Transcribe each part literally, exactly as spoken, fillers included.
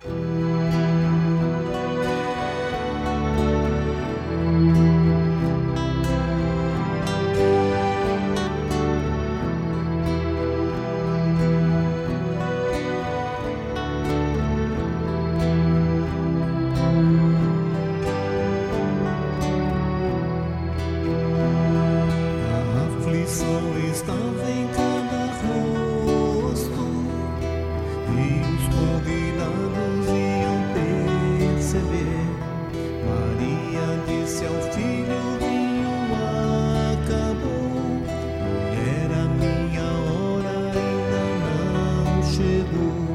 Estava em cada rosto e os convidados iam perceber. Maria disse ao filho: o vinho acabou. Era minha hora, ainda não chegou.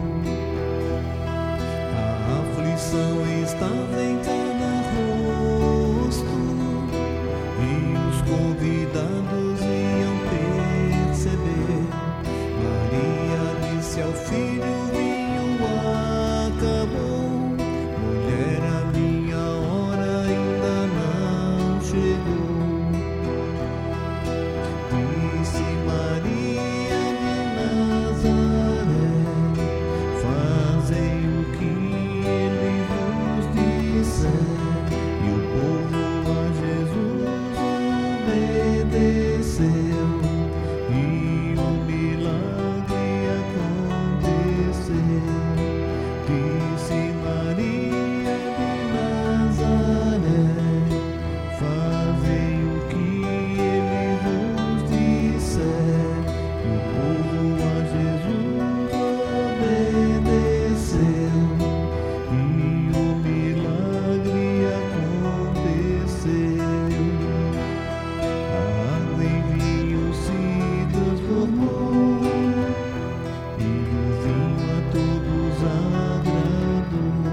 A aflição estava em cada rosto e os convidados iam perceber. Maria disse ao filho: o vinho acabou. Mulher, a minha hora ainda não chegou. Disse Maria de Nazaré: fazei o que ele vos disser. E o povo a Jesus obedeceu. E o milagre aconteceu. Disse Maria de Nazaré: fazei o que ele vos disser. E o povo a Jesus obedeceu. E o milagre aconteceu. A água em vinho se transformou, e o vinho a todos agradou.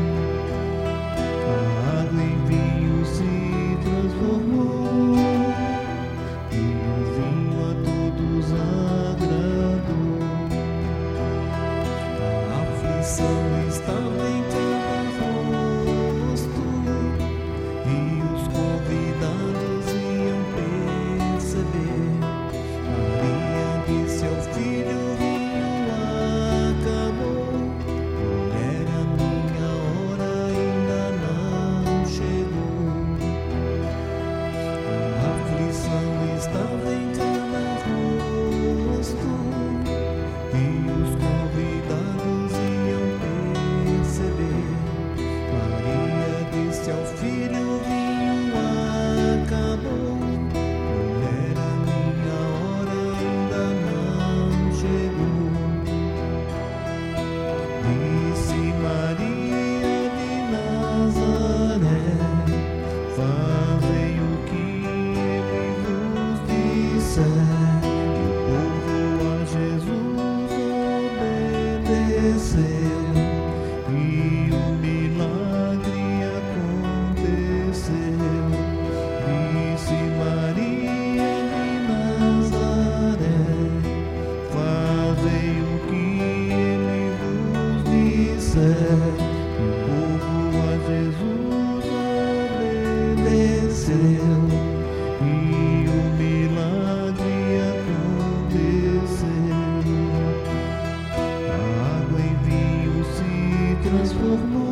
A água em vinho se transformou, e o vinho a todos agradou. A aflição estava em cada rosto e os convidados iam perceber. Maria disse ao filho: o vinho acabou. Mulher, a minha hora ainda não chegou. A aflição estava em cada rosto e os convidados iam perceber. Maria disse ao filho: o vinho acabou. Mulher, a minha hora ainda não chegou. Disse Maria de Nazaré: fazei o que ele vos disser. E o povo a Jesus obedeceu. E o milagre aconteceu. Disse Maria de Nazaré: fazei o que ele vos disser. E o povo a Jesus obedeceu. E o milagre aconteceu. A água em vinho se transformou,